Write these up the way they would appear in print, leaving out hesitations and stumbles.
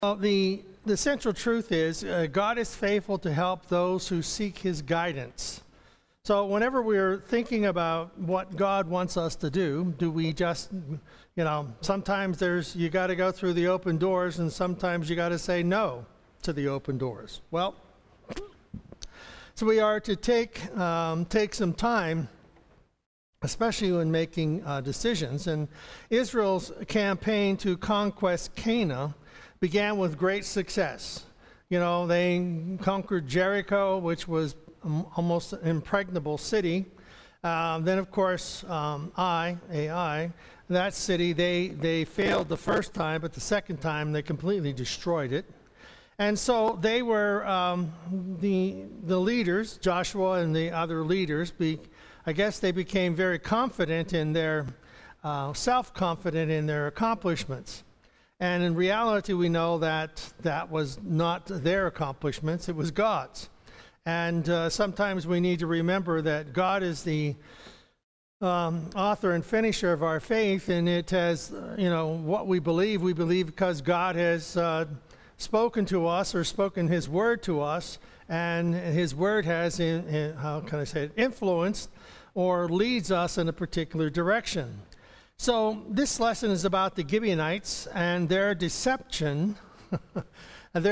The central truth is God is faithful to help those who seek his guidance. So whenever we're thinking about what God wants us to do we just, sometimes you got to go through the open doors, and sometimes you got to say no to the open doors. Well, so we are to take some time, especially when making decisions. And Israel's campaign to conquest Canaan began with great success. They conquered Jericho, which was almost an impregnable city. Then, of course, Ai, that city, they failed the first time, but the second time they completely destroyed it. And so they were, the leaders, Joshua and the other leaders, I guess they became very confident in their, self-confident in their accomplishments. And in reality, we know that was not their accomplishments, it was God's. And sometimes we need to remember that God is the author and finisher of our faith, and it has, what we believe because God has spoken to us or spoken his word to us, and his word has, influenced or leads us in a particular direction. So this lesson is about the Gibeonites and their deception, of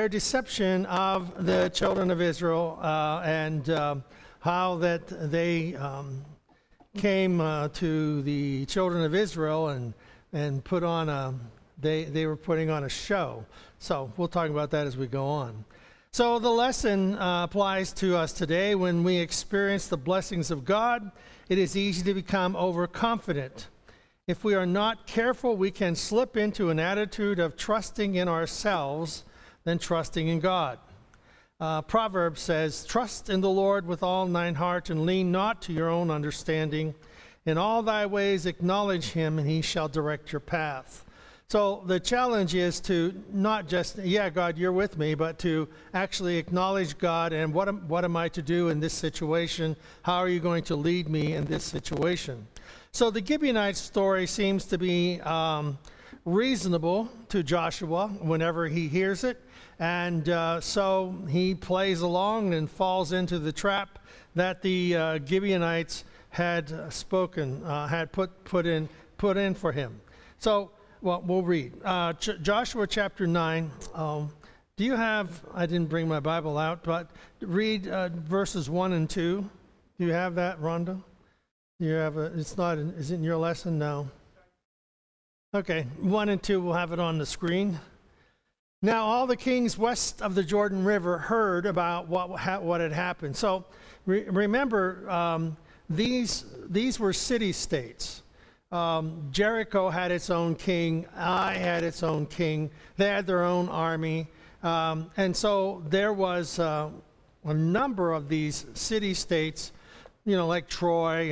the children of Israel, and how that they came to the children of Israel and put on they were putting on a show. So we'll talk about that as we go on. So the lesson applies to us today. When we experience the blessings of God, it is easy to become overconfident. If we are not careful, we can slip into an attitude of trusting in ourselves than trusting in God. Proverbs says, "Trust in the Lord with all thine heart, and lean not to your own understanding. In all thy ways acknowledge him, and he shall direct your path." So the challenge is to not just, God, you're with me, but to actually acknowledge God and what am I to do in this situation? How are you going to lead me in this situation? So the Gibeonite story seems to be reasonable to Joshua whenever he hears it. And so he plays along and falls into the trap that the Gibeonites had spoken, had put in for him. So, we'll read. Joshua chapter 9. Do you have, I didn't bring my Bible out, but read verses 1 and 2. Do you have that, Rhonda? You have is it in your lesson? No. Okay, 1 and 2, we'll have it on the screen. Now all the kings west of the Jordan River heard about what had happened. So remember, these were city-states. Jericho had its own king. Ai had its own king. They had their own army. And so there was a number of these city-states, like Troy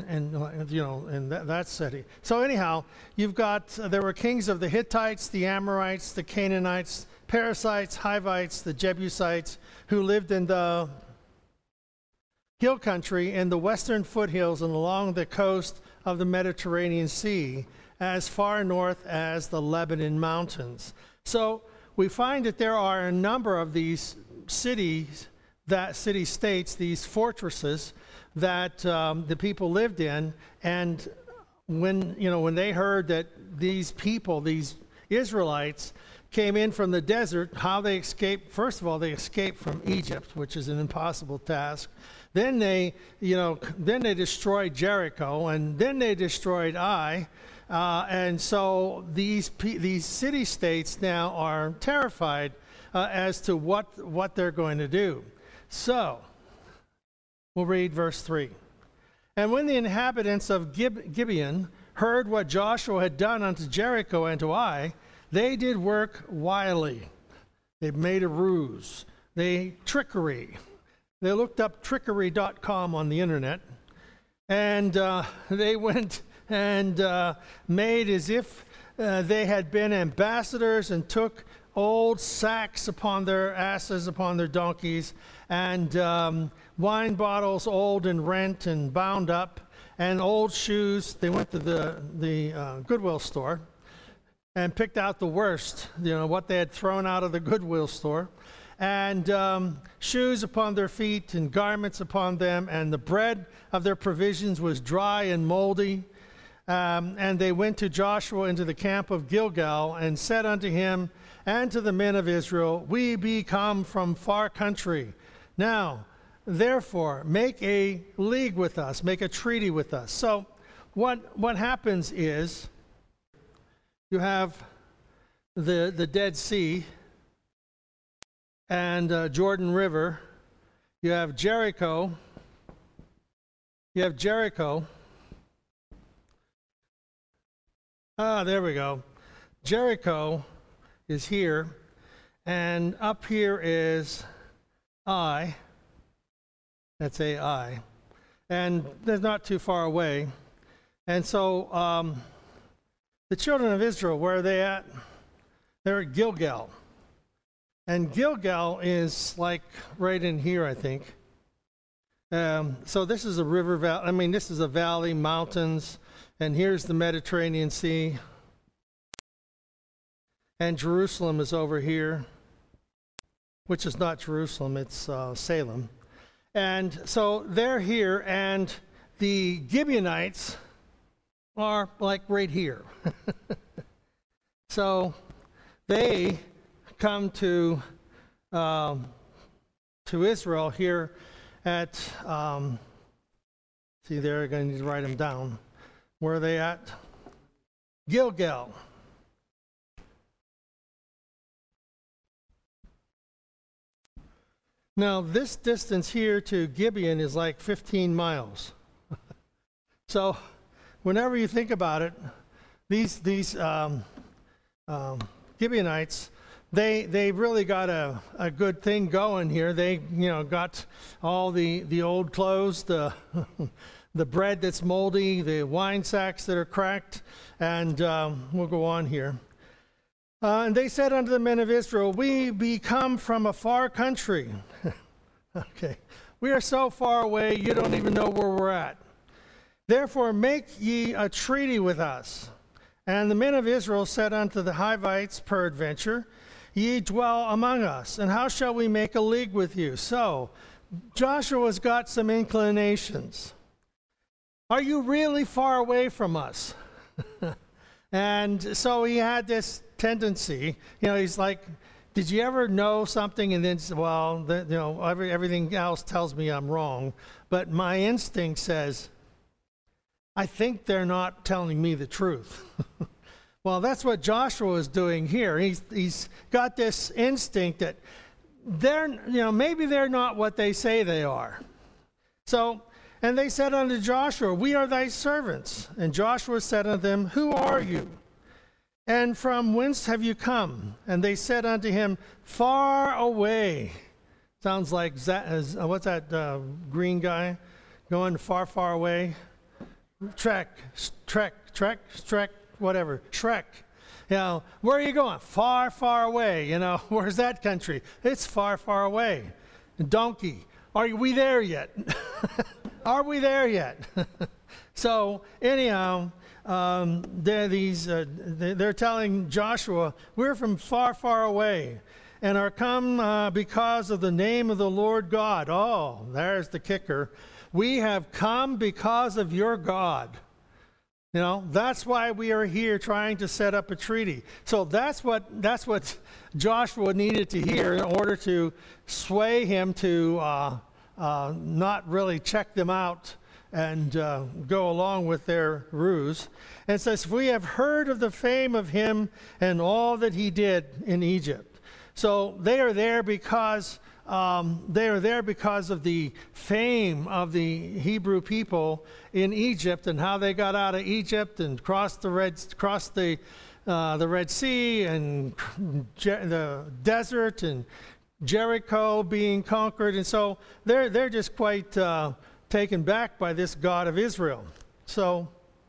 and that city. So anyhow, there were kings of the Hittites, the Amorites, the Canaanites, Perizzites, Hivites, the Jebusites, who lived in the hill country in the western foothills and along the coast of the Mediterranean Sea, as far north as the Lebanon mountains. So we find that there are a number of these city-states, these fortresses that the people lived in. And when they heard that these people, these Israelites, came in from the desert, how they escaped. First of all, they escaped from Egypt, which is an impossible task. Then they destroyed Jericho, and then they destroyed Ai, and so these city-states now are terrified as to what they're going to do. So we'll read verse 3. And when the inhabitants of Gibeon heard what Joshua had done unto Jericho and to Ai, they did work wily. They made a ruse. Trickery. They looked up trickery.com on the internet, and they went and made as if they had been ambassadors and took old sacks upon their asses, upon their donkeys, and wine bottles old and rent and bound up, and old shoes. They went to the Goodwill store and picked out the worst, what they had thrown out of the Goodwill store, and shoes upon their feet and garments upon them, and the bread of their provisions was dry and moldy. And they went to Joshua into the camp of Gilgal and said unto him and to the men of Israel, We be come from far country. Now, therefore, make a league with us, make a treaty with us. So what happens is you have the Dead Sea and Jordan River. You have Jericho. There we go. Jericho is here, and up here is Ai. That's Ai. And they're not too far away. And so the children of Israel, where are they at? They're at Gilgal. And Gilgal is like right in here, I think. So this is a river valley. This is a valley, mountains, and here's the Mediterranean Sea. And Jerusalem is over here, which is not Jerusalem, it's Salem. And so they're here, and the Gibeonites are like right here. So they come to Israel here at, see there, I'm going to need to write them down. Where are they at? Gilgal. Now, this distance here to Gibeon is like 15 miles. So, whenever you think about it, these Gibeonites, they really got a good thing going here. They got all the old clothes, the the bread that's moldy, the wine sacks that are cracked, and we'll go on here. And they said unto the men of Israel, We be come from a far country. Okay, we are so far away, you don't even know where we're at. Therefore make ye a treaty with us. And the men of Israel said unto the Hivites, Peradventure, ye dwell among us, and how shall we make a league with you? So Joshua's got some inclinations. Are you really far away from us? And so he had this tendency, he's like, did you ever know something and then say, well, everything else tells me I'm wrong, but my instinct says, I think they're not telling me the truth. Well, that's what Joshua is doing here. He's got this instinct that maybe they're not what they say they are. So, and they said unto Joshua, We are thy servants. And Joshua said unto them, Who are you? And from whence have you come? And they said unto him, Far away. Sounds like, what's that green guy going far, far away? Trek, whatever, Shrek. Where are you going? Far, far away. Where's that country? It's far, far away. Donkey, are we there yet? Are we there yet? So anyhow, they're telling Joshua, we're from far, far away, and are come because of the name of the Lord God. Oh, there's the kicker. We have come because of your God. That's why we are here trying to set up a treaty. So that's what Joshua needed to hear in order to sway him to not really check them out and go along with their ruse. And it says, we have heard of the fame of him and all that he did in Egypt. So they are there because of the fame of the Hebrew people in Egypt and how they got out of Egypt and crossed the Red Sea and the desert and Jericho being conquered. And so they're just quite taken back by this God of Israel. So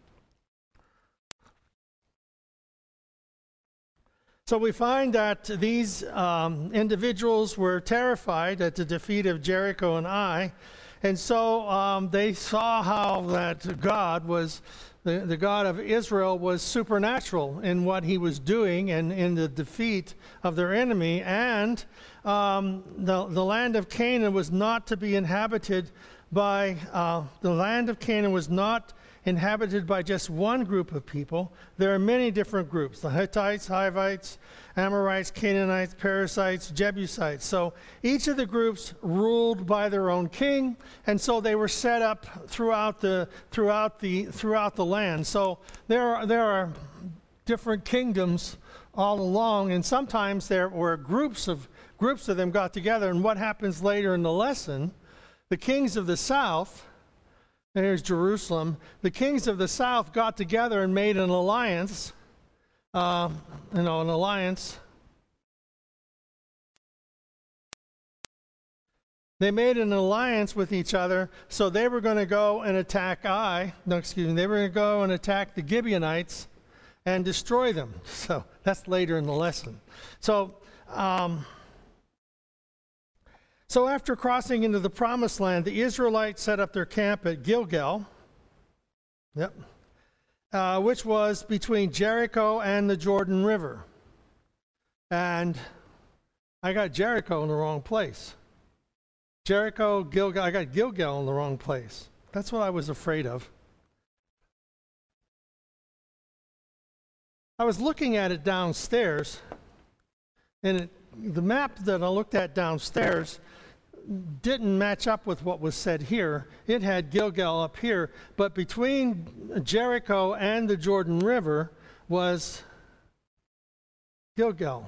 we find that these individuals were terrified at the defeat of Jericho and Ai, and so they saw how that God was the God of Israel was supernatural in what he was doing and in the defeat of their enemy. And the land of Canaan was not to be inhabited by, just one group of people. There are many different groups: the Hittites, Hivites, Amorites, Canaanites, Perizzites, Jebusites. So each of the groups ruled by their own king, and so they were set up throughout the land. So there are different kingdoms all along, and sometimes there were groups of them got together. And what happens later in the lesson, the kings of the south, and here's Jerusalem, the kings of the south got together and made an alliance. An alliance. They made an alliance with each other, so they were going to go and attack they were going to go and attack the Gibeonites and destroy them. So that's later in the lesson. So after crossing into the promised land, the Israelites set up their camp at Gilgal. Which was between Jericho and the Jordan River. And I got Jericho in the wrong place. Jericho, Gilgal, I got Gilgal in the wrong place. That's what I was afraid of. I was looking at it downstairs, and the map that I looked at downstairs didn't match up with what was said here. It had Gilgal up here, but between Jericho and the Jordan River was Gilgal.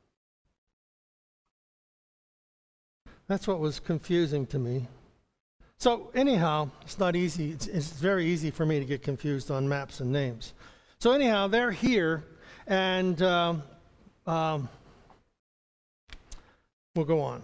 That's what was confusing to me. So anyhow, it's not easy. It's very easy for me to get confused on maps and names. So anyhow, they're here, and we'll go on.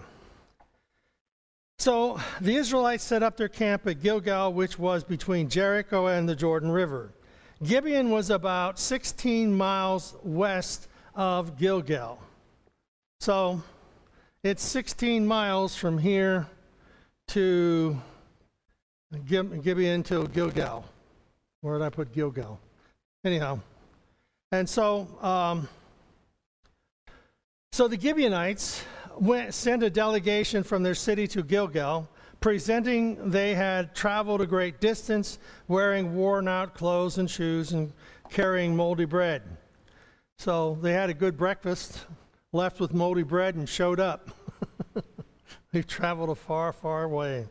So the Israelites set up their camp at Gilgal, which was between Jericho and the Jordan River. Gibeon was about 16 miles west of Gilgal. So it's 16 miles from here to Gibeon to Gilgal. Where did I put Gilgal? Anyhow. And so the Gibeonites sent a delegation from their city to Gilgal, presenting they had traveled a great distance, wearing worn-out clothes and shoes, and carrying moldy bread. So they had a good breakfast, left with moldy bread, and showed up. They traveled a far, far way.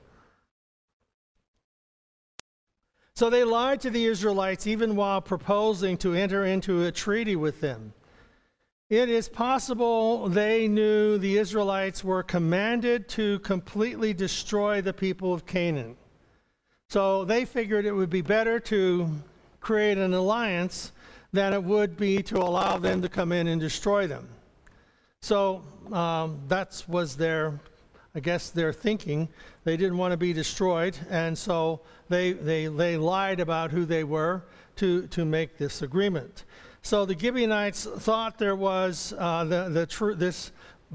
So they lied to the Israelites even while proposing to enter into a treaty with them. It is possible they knew the Israelites were commanded to completely destroy the people of Canaan. So they figured it would be better to create an alliance than it would be to allow them to come in and destroy them. So that was their thinking. They didn't want to be destroyed, and so they lied about who they were to make this agreement. So the Gibeonites thought there was this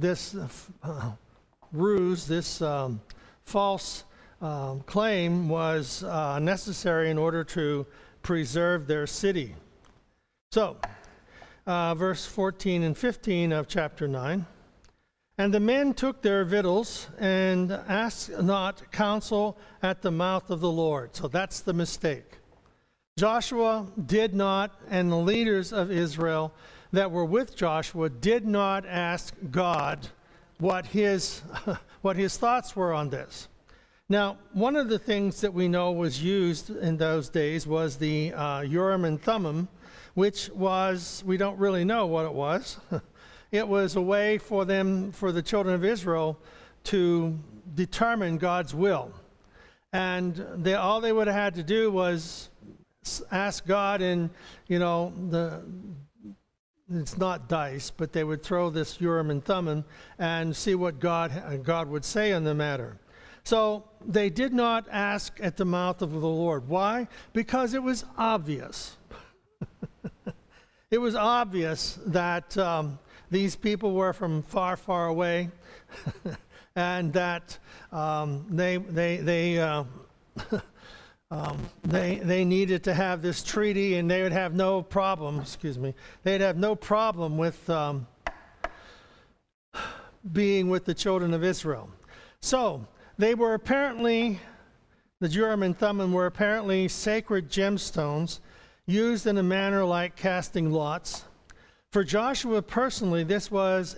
ruse, this false claim was necessary in order to preserve their city. So, verse 14 and 15 of chapter 9. And the men took their victuals and asked not counsel at the mouth of the Lord. So that's the mistake. Joshua did not, and the leaders of Israel that were with Joshua did not ask God what his thoughts were on this. Now, one of the things that we know was used in those days was the Urim and Thummim, which was, we don't really know what it was. It was a way for the children of Israel to determine God's will. And all they would have had to do was ask God, and it's not dice, but they would throw this Urim and Thummim and see what God would say on the matter. So they did not ask at the mouth of the Lord. Why? Because it was obvious. It was obvious that these people were from far, far away, and that They needed to have this treaty, and they would have no problem, they'd have no problem with being with the children of Israel. So they were apparently, the Urim and Thummim were apparently sacred gemstones used in a manner like casting lots. For Joshua personally, this was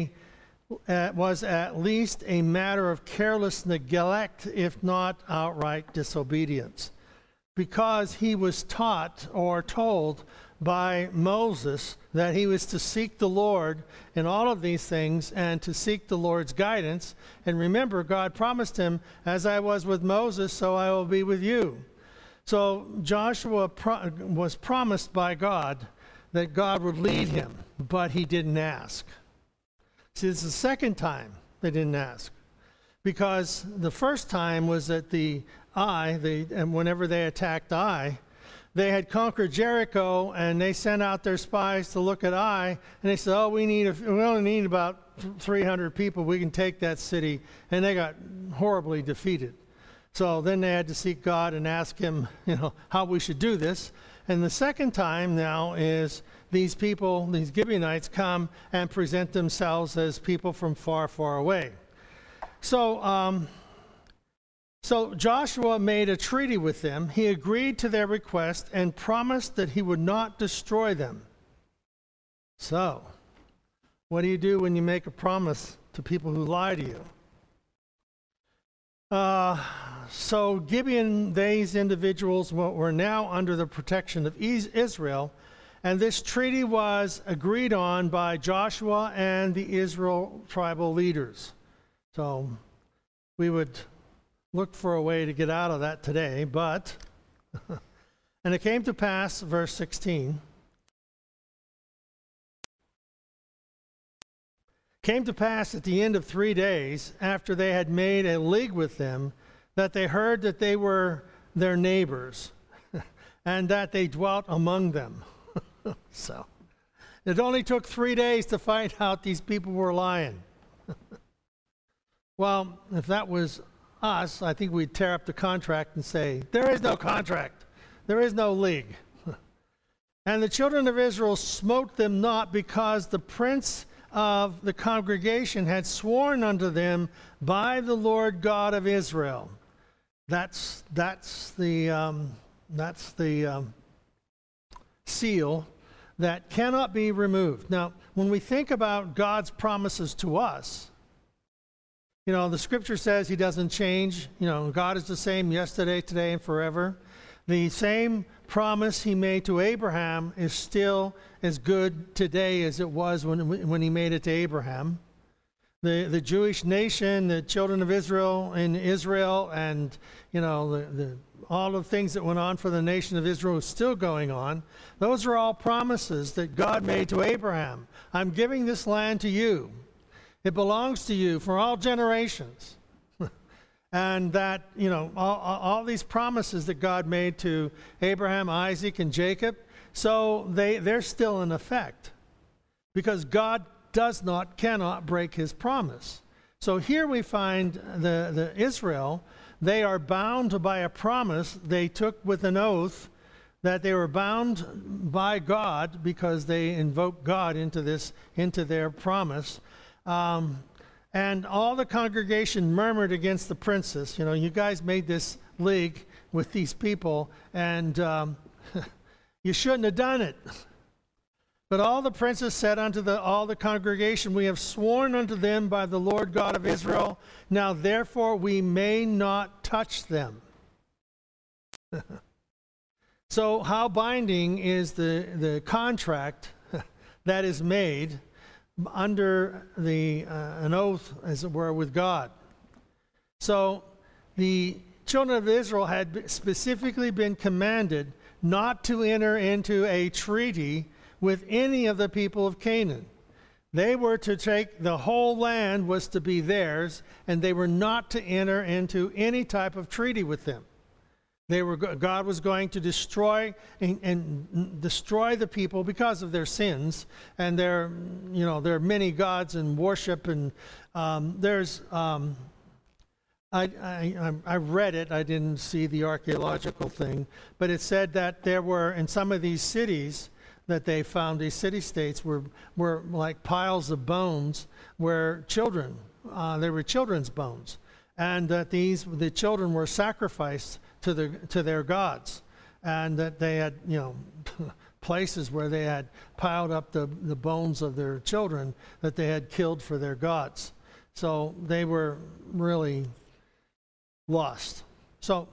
at least a matter of careless neglect, if not outright disobedience, because he was taught or told by Moses that he was to seek the Lord in all of these things and to seek the Lord's guidance. And remember, God promised him, as I was with Moses, so I will be with you. So Joshua was promised by God that God would lead him, but he didn't ask. See, this is the second time they didn't ask, because the first time was at the Ai, and whenever they attacked Ai, they had conquered Jericho, and they sent out their spies to look at Ai, and they said, we only need about 300 people. We can take that city, and they got horribly defeated. So then they had to seek God and ask him, how we should do this. And the second time now is these people, these Gibeonites, come and present themselves as people from far, far away. So Joshua made a treaty with them. He agreed to their request and promised that he would not destroy them. So, what do you do when you make a promise to people who lie to you? So Gibeon, these individuals were now under the protection of Israel, and this treaty was agreed on by Joshua and the Israel tribal leaders. So we would look for a way to get out of that today, but, and it came to pass, verse 16, came to pass at the end of 3 days, after they had made a league with them, that they heard that they were their neighbors, and that they dwelt among them. So, it only took 3 days to find out these people were lying. Well, if that was us, I think we'd tear up the contract and say, there is no contract, there is no league. And the children of Israel smote them not, because the prince of the congregation had sworn unto them by the Lord God of Israel. That's the seal that cannot be removed. Now, when we think about God's promises to us, the scripture says he doesn't change. God is the same yesterday, today, and forever. The same promise he made to Abraham is still as good today as it was when he made it to Abraham. The Jewish nation, the children of Israel in Israel, and all the things that went on for the nation of Israel is still going on. Those are all promises that God made to Abraham. I'm giving this land to you. It belongs to you for all generations. And that, all these promises that God made to Abraham, Isaac, and Jacob, so they're still in effect, because God cannot break his promise. So here we find the Israel, they are bound by a promise they took with an oath, that they were bound by God because they invoked God into their promise. And all the congregation murmured against the princes. You guys made this league with these people, and you shouldn't have done it. But all the princes said unto all the congregation, we have sworn unto them by the Lord God of Israel. Now therefore we may not touch them. So how binding is the contract that is made under an oath, as it were, with God? So the children of Israel had specifically been commanded not to enter into a treaty with any of the people of Canaan. They were to take, the whole land was to be theirs, and they were not to enter into any type of treaty with them. God was going to destroy and destroy the people because of their sins and their many gods and worship, and there's I read it. I didn't see the archaeological thing, but it said that there were in some of these cities that they found, these city-states were like piles of bones where children, they were children's bones, and that the children were sacrificed to their gods, and that they had places where they had piled up the bones of their children that they had killed for their gods. So they were really lost. So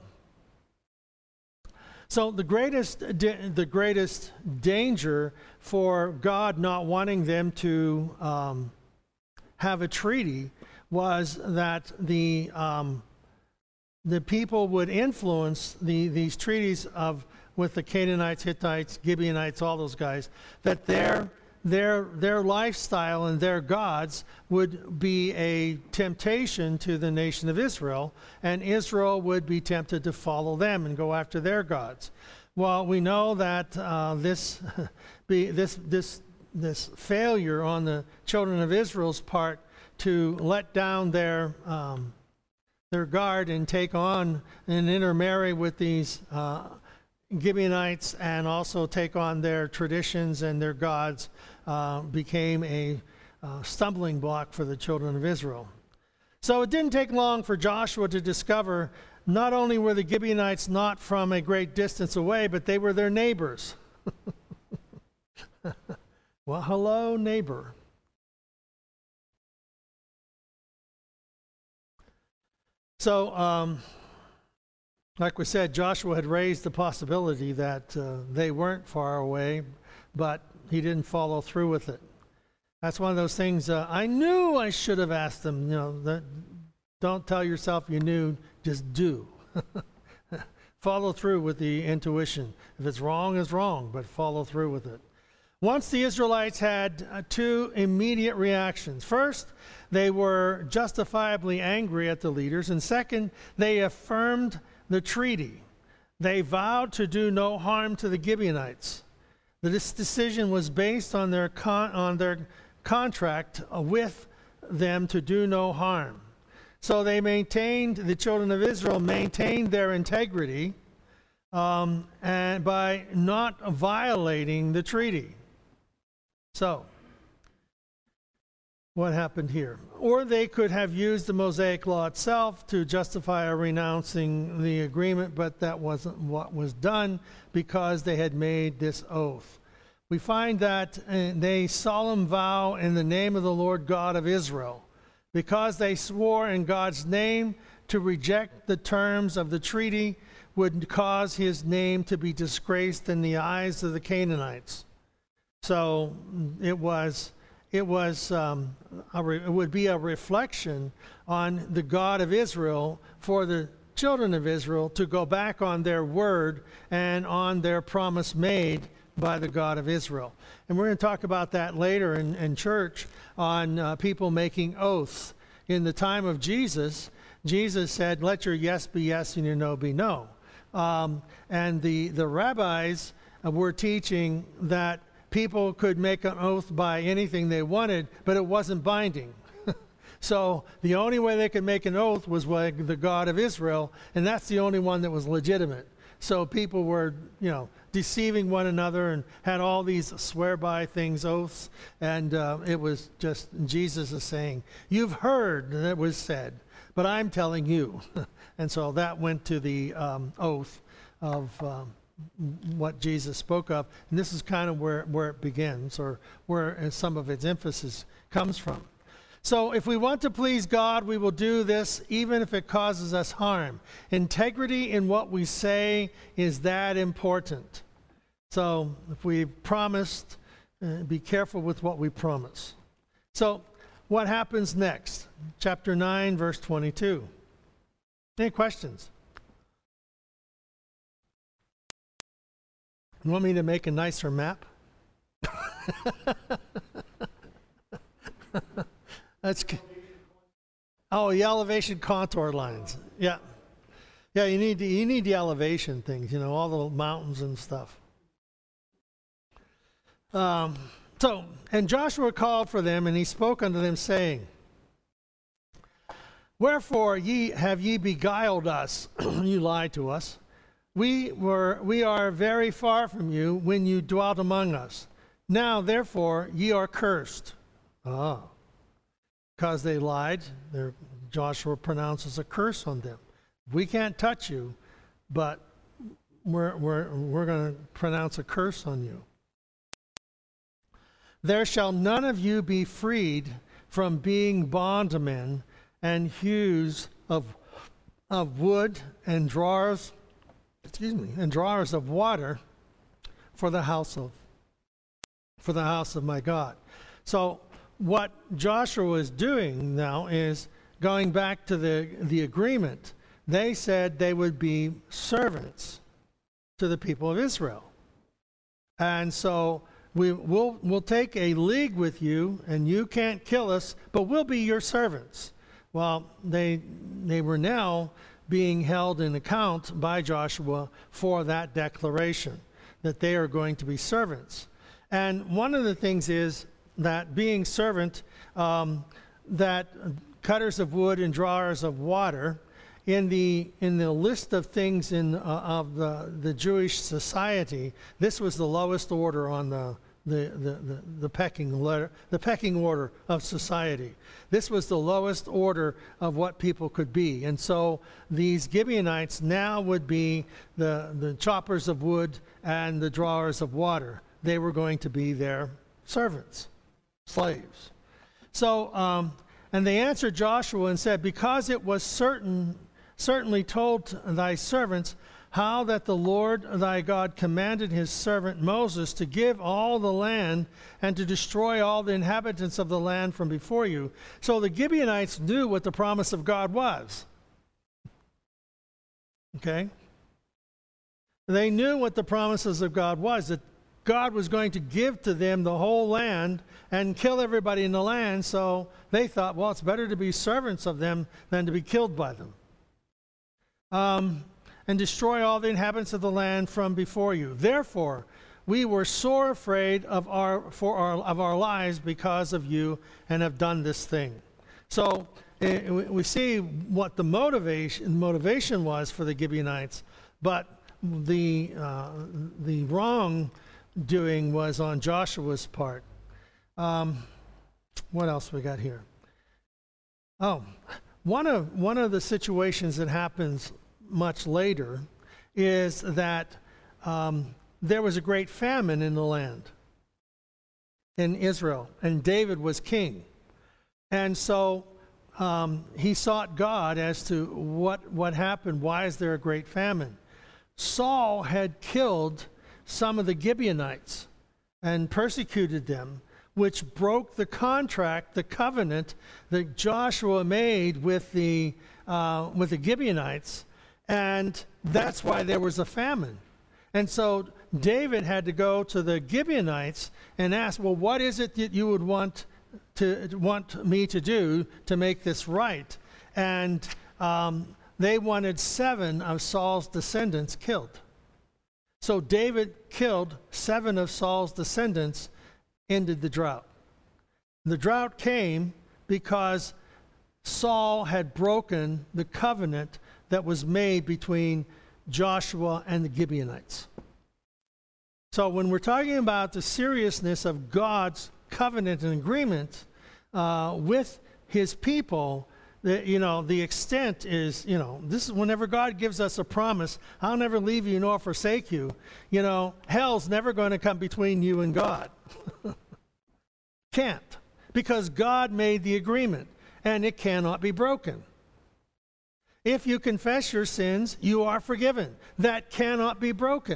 the greatest danger for God not wanting them to have a treaty was that the people would influence these treaties with the Canaanites, Hittites, Gibeonites, all those guys, that their lifestyle and their gods would be a temptation to the nation of Israel, and Israel would be tempted to follow them and go after their gods. Well, we know that this failure on the children of Israel's part to let down their guard and take on and intermarry with these Gibeonites and also take on their traditions and their gods became a stumbling block for the children of Israel. So it didn't take long for Joshua to discover not only were the Gibeonites not from a great distance away, but they were their neighbors. Well, hello, neighbor. So, like we said, Joshua had raised the possibility that they weren't far away, but he didn't follow through with it. That's one of those things I knew I should have asked them. Don't tell yourself you knew, just do. Follow through with the intuition. If it's wrong, it's wrong, but follow through with it. Once the Israelites had two immediate reactions. First, they were justifiably angry at the leaders, and second, they affirmed the treaty. They vowed to do no harm to the Gibeonites. This decision was based on their contract with them to do no harm. So the children of Israel maintained their integrity and by not violating the treaty. So, what happened here? Or they could have used the Mosaic Law itself to justify renouncing the agreement, but that wasn't what was done because they had made this oath. We find that they solemn vow in the name of the Lord God of Israel, because they swore in God's name to reject the terms of the treaty would cause his name to be disgraced in the eyes of the Canaanites. So it would be a reflection on the God of Israel for the children of Israel to go back on their word and on their promise made by the God of Israel. And we're going to talk about that later in church on people making oaths. In the time of Jesus, Jesus said, let your yes be yes and your no be no. And the rabbis were teaching that people could make an oath by anything they wanted, but it wasn't binding. So the only way they could make an oath was with the God of Israel, and that's the only one that was legitimate. So people were, deceiving one another and had all these swear-by things, oaths, and it was just, Jesus is saying, you've heard that it was said, but I'm telling you. And so that went to the oath of what Jesus spoke of, and this is kind of where it begins, or where some of its emphasis comes from. So if we want to please God, we will do this even if it causes us harm. Integrity in what we say is that important. So if we promised, be careful with what we promise. So what happens next? Chapter 9, verse 22. Any questions? You want me to make a nicer map? The elevation contour lines. Yeah, you need the elevation things, all the mountains and stuff. And Joshua called for them, and he spoke unto them, saying, Wherefore have ye beguiled us? You lied to us. We are very far from you when you dwelt among us. Now, therefore, ye are cursed. Because they lied, Joshua pronounces a curse on them. We can't touch you, but we're going to pronounce a curse on you. There shall none of you be freed from being bondmen and hews of wood and drawers of water for the house of my God. So what Joshua is doing now is going back to the agreement. They said they would be servants to the people of Israel. And so we'll take a league with you, and you can't kill us, but we'll be your servants. Well, they were now being held in account by Joshua for that declaration, that they are going to be servants. And one of the things is that being servant, that cutters of wood and drawers of water, in the list of things of the Jewish society, this was the lowest order on the pecking order of society. This was the lowest order of what people could be. And so these Gibeonites now would be the choppers of wood and the drawers of water. They were going to be their servants, slaves. So, and they answered Joshua and said, because it was certainly told thy servants how that the Lord thy God commanded his servant Moses to give all the land and to destroy all the inhabitants of the land from before you. So the Gibeonites knew what the promise of God was. Okay? They knew what the promises of God was, that God was going to give to them the whole land and kill everybody in the land, so they thought, well, it's better to be servants of them than to be killed by them. And destroy all the inhabitants of the land from before you. Therefore, we were sore afraid of our lives because of you, and have done this thing. So we see what the motivation was for the Gibeonites, but the wrongdoing was on Joshua's part. What else we got here? Oh, one of the situations that happens much later is that there was a great famine in the land, in Israel, and David was king. And so he sought God as to what happened. Why is there a great famine? Saul had killed some of the Gibeonites and persecuted them, which broke the contract, the covenant that Joshua made with the Gibeonites. And that's why there was a famine. And so David had to go to the Gibeonites and ask, well, what is it that you would want me to do to make this right? And they wanted 7 of Saul's descendants killed. So David killed 7 of Saul's descendants, ended the drought. The drought came because Saul had broken the covenant that was made between Joshua and the Gibeonites. So when we're talking about the seriousness of God's covenant and agreement with his people, the extent is, this is whenever God gives us a promise, I'll never leave you nor forsake you, hell's never going to come between you and God. Can't. Because God made the agreement, and it cannot be broken. If you confess your sins, you are forgiven. That cannot be broken.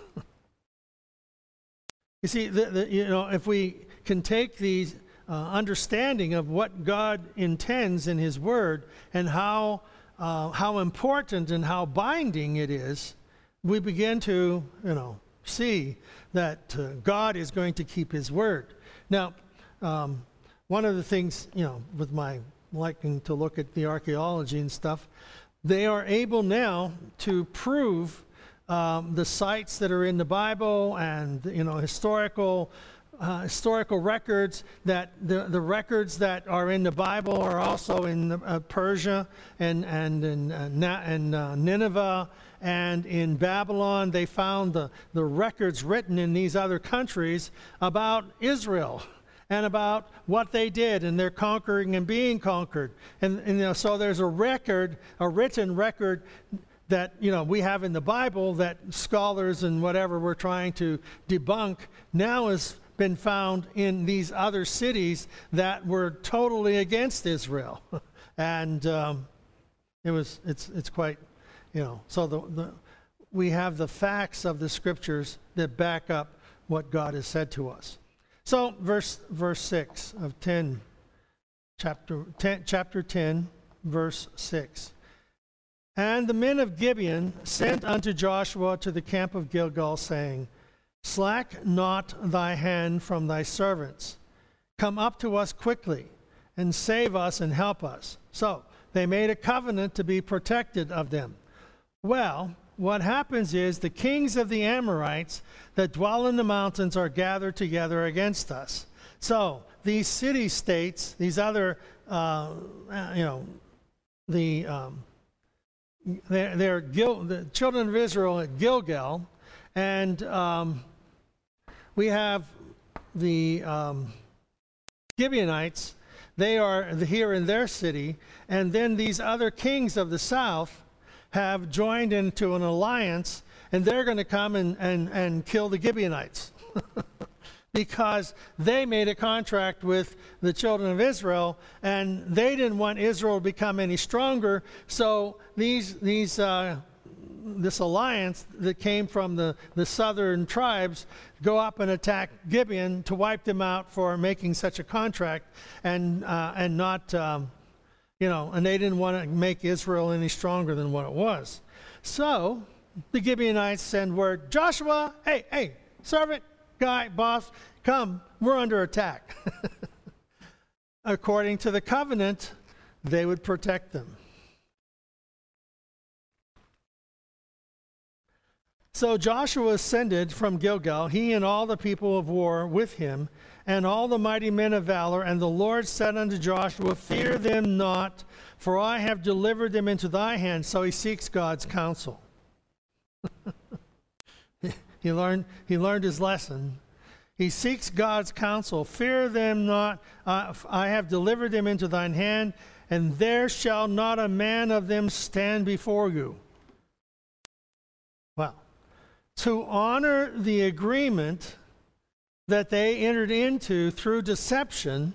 You see, if we can take the understanding of what God intends in his word and how important and how binding it is, we begin to, see that God is going to keep his word. Now, one of the things, with my liking to look at the archaeology and stuff, they are able now to prove the sites that are in the Bible and historical historical records, that the records that are in the Bible are also in Persia and in Nineveh and in Babylon. They found the records written in these other countries about Israel and about what they did and their conquering and being conquered. And so there's a written record that we have in the Bible that scholars and whatever were trying to debunk now has been found in these other cities that were totally against Israel. And it's quite, so we have the facts of the scriptures that back up what God has said to us. So verse 6 of chapter 10, verse 6. And the men of Gibeon sent unto Joshua to the camp of Gilgal, saying, Slack not thy hand from thy servants. Come up to us quickly, and save us and help us. So they made a covenant to be protected of them. Well, what happens is the kings of the Amorites that dwell in the mountains are gathered together against us. So these city-states, these other, the children of Israel at Gilgal, and we have the Gibeonites. They are here in their city, and then these other kings of the south have joined into an alliance, and they're going to come and kill the Gibeonites because they made a contract with the children of Israel, and they didn't want Israel to become any stronger. So this alliance that came from the southern tribes go up and attack Gibeon to wipe them out for making such a contract, and not. And they didn't want to make Israel any stronger than what it was. So the Gibeonites send word, Joshua, hey, servant, guy, boss, come, we're under attack. According to the covenant, they would protect them. So Joshua ascended from Gilgal, he and all the people of war with him, and all the mighty men of valor. And the Lord said unto Joshua, Fear them not, for I have delivered them into thy hand. So he seeks God's counsel. He learned his lesson. He seeks God's counsel. Fear them not, I have delivered them into thine hand, and there shall not a man of them stand before you. Well, to honor the agreement that they entered into through deception,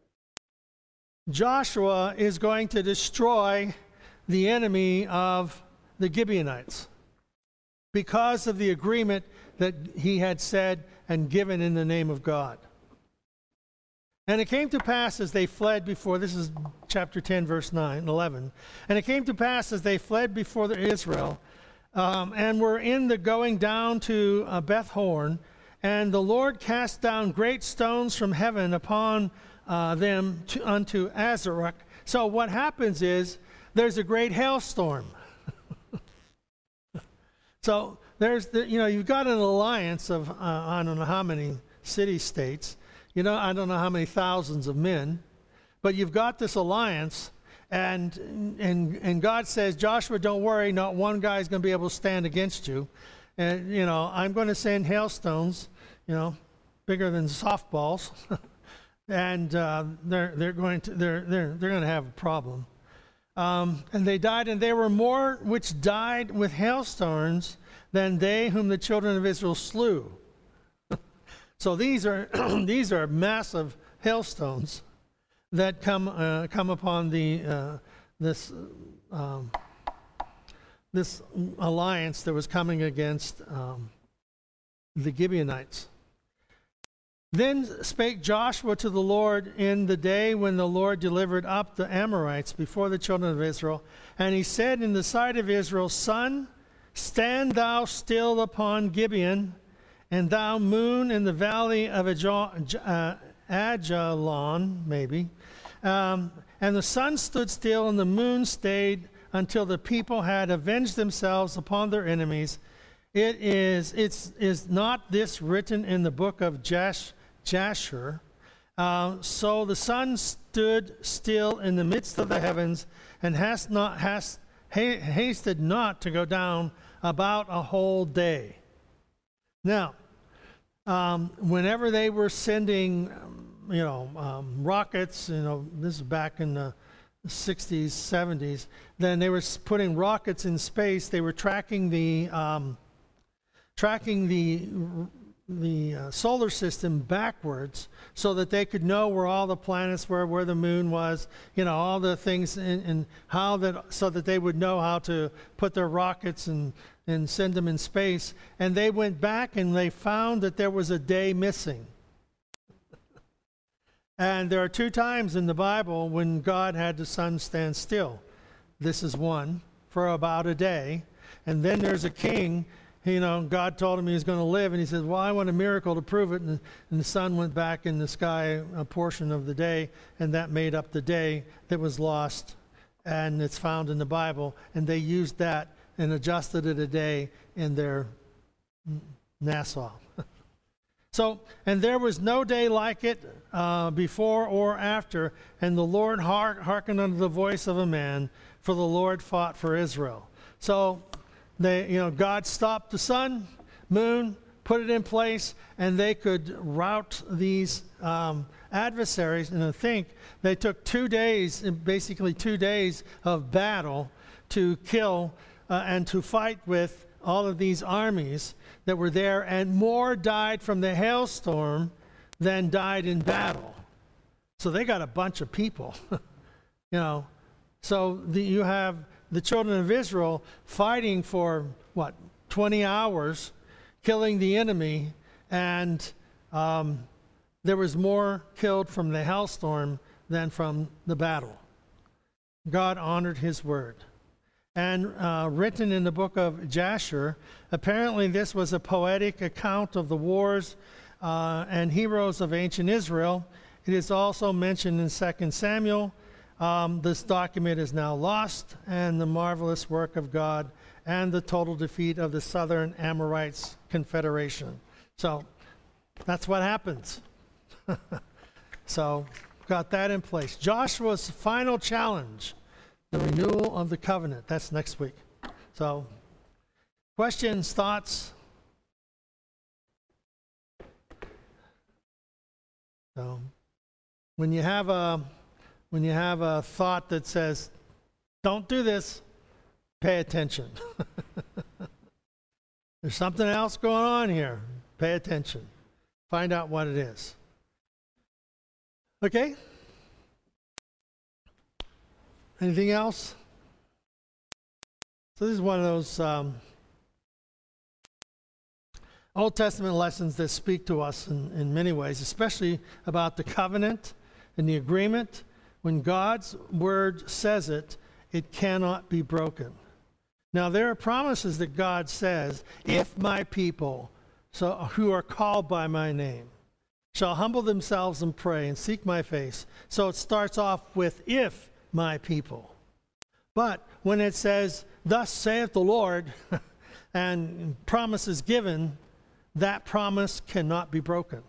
Joshua is going to destroy the enemy of the Gibeonites because of the agreement that he had said and given in the name of God. And it came to pass as they fled before, this is chapter 10, verse 11. And it came to pass as they fled before Israel, and were in the going down to Beth Horon, and the Lord cast down great stones from heaven upon them unto Azarach. So what happens is there's a great hailstorm. So you've got an alliance of I don't know how many city-states. I don't know how many thousands of men, but you've got this alliance, and God says, Joshua, don't worry, not one guy is going to be able to stand against you. And I'm going to send hailstones, bigger than softballs, and they're going to have a problem. And they died, and there were more which died with hailstones than they whom the children of Israel slew. So these are massive hailstones that come upon this alliance that was coming against the Gibeonites. Then spake Joshua to the Lord in the day when the Lord delivered up the Amorites before the children of Israel. And he said in the sight of Israel, Sun, stand thou still upon Gibeon, and thou moon in the valley of Ajalon, maybe. And the sun stood still, and the moon stayed until the people had avenged themselves upon their enemies. Is not this written in the book of Jasher. So the sun stood still in the midst of the heavens, and hasted not to go down about a whole day. Now, whenever they were sending, rockets, this is back in the 60s, 70s, then they were putting rockets in space. They were tracking the solar system backwards so that they could know where all the planets were, where the moon was, all the things, and so that they would know how to put their rockets and send them in space. And they went back and they found that there was a day missing. And there are 2 times in the Bible when God had the sun stand still. This is one, for about a day. And then there's a king, God told him he was going to live, and he said, well, I want a miracle to prove it. And the sun went back in the sky a portion of the day, and that made up the day that was lost. And it's found in the Bible. And they used that and adjusted it a day in their NASA. So, and there was no day like it before or after, and the Lord hearkened unto the voice of a man, for the Lord fought for Israel. So, God stopped the sun, moon, put it in place, and they could rout these adversaries. And I think they took 2 days, basically 2 days of battle to kill and to fight with all of these armies that were there, and more died from the hailstorm than died in battle. So they got a bunch of people, So you have the children of Israel fighting for, 20 hours, killing the enemy, and there was more killed from the hailstorm than from the battle. God honored his word. And written in the book of Jasher, apparently this was a poetic account of the wars and heroes of ancient Israel. It is also mentioned in 2 Samuel. This document is now lost, and the marvelous work of God and the total defeat of the Southern Amorites Confederation. So that's what happens. So got that in place. Joshua's final challenge, the renewal of the covenant. That's next week. So, questions, thoughts? So, when you have a thought that says, "Don't do this," pay attention. There's something else going on here. Pay attention. Find out what it is. Okay? Anything else? So this is one of those Old Testament lessons that speak to us in many ways, especially about the covenant and the agreement. When God's word says it, it cannot be broken. Now, there are promises that God says, if my people, who are called by my name, shall humble themselves and pray and seek my face. So it starts off with, if my people. But when it says, thus saith the Lord, and promise is given, that promise cannot be broken.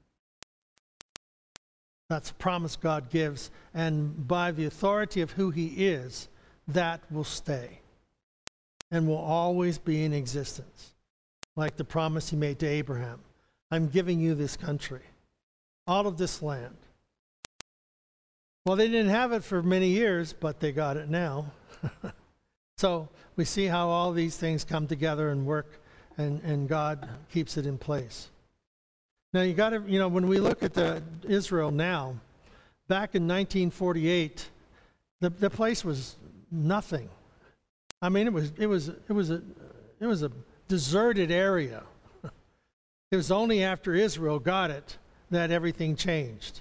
That's a promise God gives, and by the authority of who he is, that will stay and will always be in existence. Like the promise he made to Abraham. I'm giving you this country, all of this land. Well, they didn't have it for many years, but they got it now. So we see how all these things come together and work, and God keeps it in place. Now you got to, when we look at Israel now, back in 1948, the place was nothing. I mean, it was a deserted area. It was only after Israel got it that everything changed.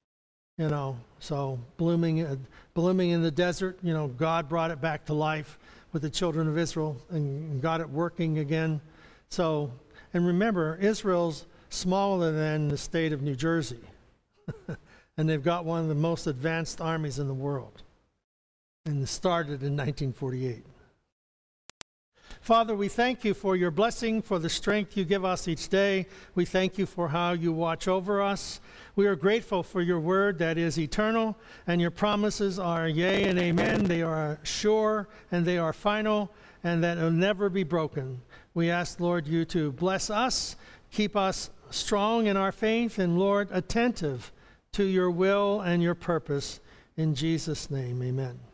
So blooming in the desert, God brought it back to life with the children of Israel and got it working again. So, and remember, Israel's smaller than the state of New Jersey. And they've got one of the most advanced armies in the world. And it started in 1948. Father, we thank you for your blessing, for the strength you give us each day. We thank you for how you watch over us. We are grateful for your word that is eternal, and your promises are yea and amen. They are sure and they are final, and that will never be broken. We ask, Lord, you to bless us, keep us strong in our faith, and, Lord, attentive to your will and your purpose. In Jesus' name, amen.